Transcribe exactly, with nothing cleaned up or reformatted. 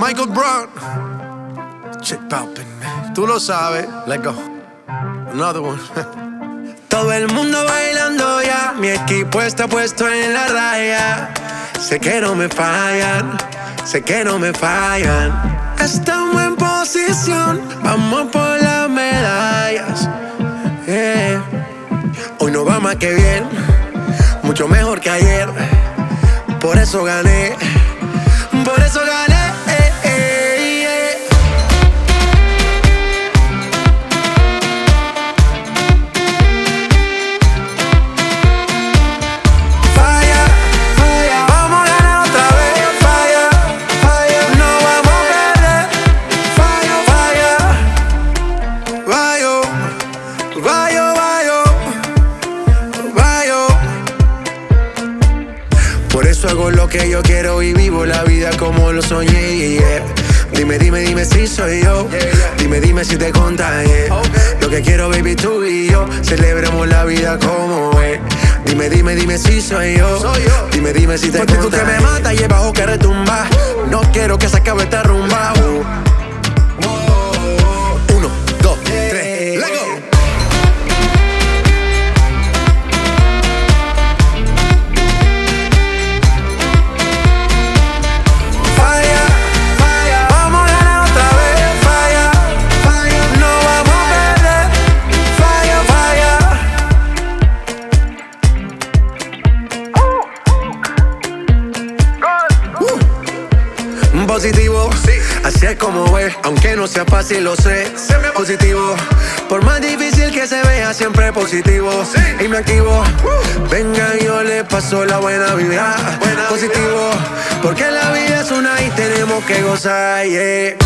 Michael Brown. Check poppin', man. Tú lo sabes. Let's go. Another one. Todo el mundo bailando ya. Mi equipo está puesto en la raya. Sé que no me fallan. Sé que no me fallan. Estamos en posición. Vamos por las medallas. Yeah. Hoy no va más que bien. Mucho mejor que ayer. Por eso gané. Por eso gané. Eh, eh, yeah. Falla, falla. Vamos a ganar otra vez. Falla, falla. No vamos a perder. Fallo, falla. Fallo, fallo, fallo. Fallo. Por eso hago lo que yo quiero y vivo la vida como lo soñé, yeah. Dime, dime, dime si soy yo. Dime, dime si te contagié. Lo que quiero, baby, tú y yo celebremos la vida como es. Dime, dime, dime si soy yo. Dime, dime si te contagié. Porque tú que me matas y el bajo que retumba. No quiero que se acabe esta rumba. Uno, dos, tres, let's go. Positivo, sí. Así es como es, aunque no sea fácil, lo sé. Positivo, por más difícil que se vea, siempre positivo, sí. Y me activo, uh. Venga, yo le paso la buena vibra. Buena positivo, vibra. Porque la vida es una y tenemos que gozar, yeah.